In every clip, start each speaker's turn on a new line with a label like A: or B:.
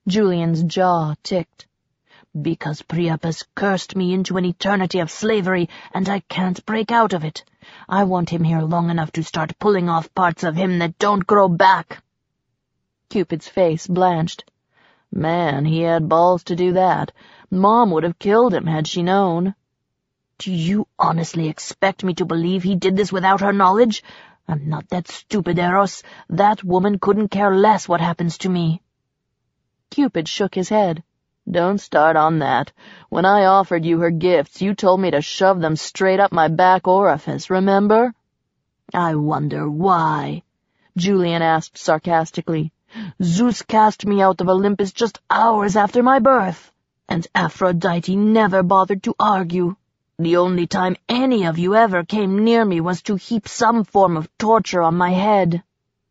A: Julian's jaw ticked. "Because Priapus cursed me into an eternity of slavery, and I can't break out of it. I want him here long enough to start pulling off parts of him that don't grow back." Cupid's face blanched. Man, he had balls to do that. Mom would have killed him had she known. "Do you honestly expect me to believe he did this without her knowledge? I'm not that stupid, Eros. That woman couldn't care less what happens to me." Cupid shook his head. "Don't start on that. When I offered you her gifts, you told me to shove them straight up my back orifice, remember?" "I wonder why?" Julian asked sarcastically. "Zeus cast me out of Olympus just hours after my birth, and Aphrodite never bothered to argue. The only time any of you ever came near me was to heap some form of torture on my head."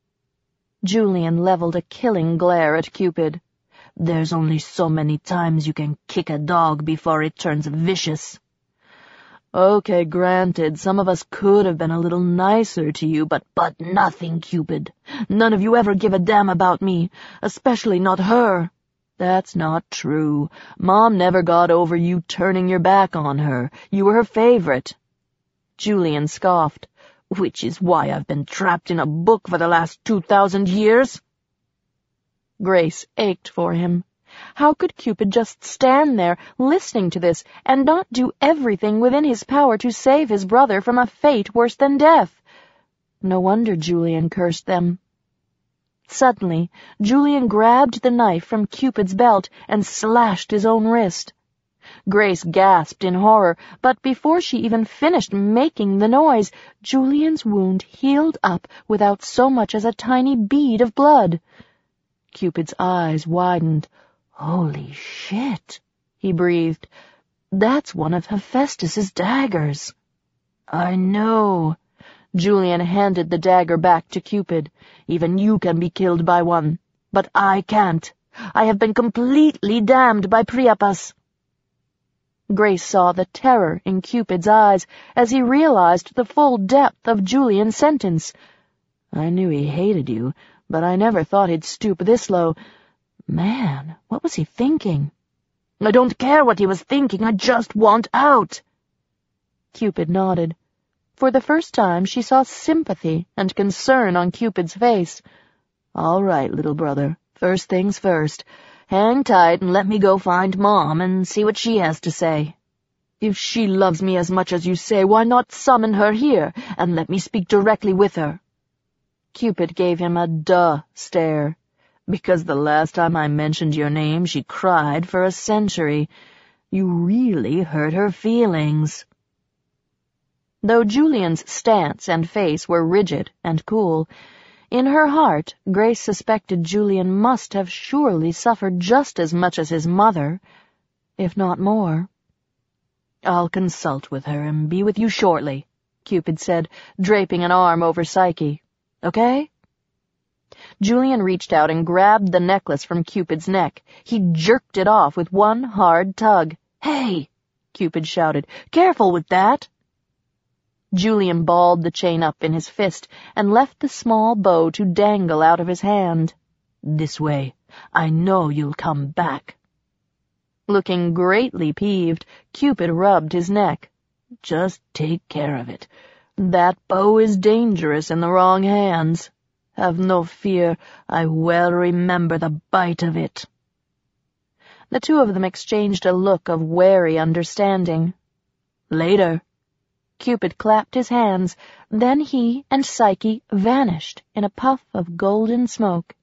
A: Julian leveled a killing glare at Cupid. "There's only so many times you can kick a dog before it turns vicious." "Okay, granted, some of us could have been a little nicer to you, but nothing, Cupid. None of you ever give a damn about me, especially not her." "That's not true. Mom never got over you turning your back on her. You were her favorite." Julian scoffed. "Which is why I've been trapped in a book for the last 2,000 years. Grace ached for him. How could Cupid just stand there, listening to this, and not do everything within his power to save his brother from a fate worse than death? No wonder Julian cursed them. Suddenly, Julian grabbed the knife from Cupid's belt and slashed his own wrist. Grace gasped in horror, but before she even finished making the noise, Julian's wound healed up without so much as a tiny bead of blood. Cupid's eyes widened. "Holy shit," he breathed. "That's one of Hephaestus's daggers." "I know." Julian handed the dagger back to Cupid. "Even you can be killed by one, but I can't. I have been completely damned by Priapus." Grace saw the terror in Cupid's eyes as he realized the full depth of Julian's sentence. "I knew he hated you, but I never thought he'd stoop this low. Man, what was he thinking?" "I don't care what he was thinking, I just want out." Cupid nodded. For the first time she saw sympathy and concern on Cupid's face. "All right, little brother, first things first. Hang tight and let me go find Mom and see what she has to say. If she loves me as much as you say, why not summon her here and let me speak directly with her?" Cupid gave him a duh stare. "Because the last time I mentioned your name, she cried for a century. You really hurt her feelings." Though Julian's stance and face were rigid and cool, in her heart Grace suspected Julian must have surely suffered just as much as his mother, if not more. "I'll consult with her and be with you shortly," Cupid said, draping an arm over Psyche. "Okay?" Julian reached out and grabbed the necklace from Cupid's neck. He jerked it off with one hard tug. "Hey!" Cupid shouted. "Careful with that!" Julian balled the chain up in his fist and left the small bow to dangle out of his hand. "This way. I know you'll come back." Looking greatly peeved, Cupid rubbed his neck. "Just take care of it. That bow is dangerous in the wrong hands. Have no fear, I well remember the bite of it." The two of them exchanged a look of wary understanding. "Later." Cupid clapped his hands, then he and Psyche vanished in a puff of golden smoke.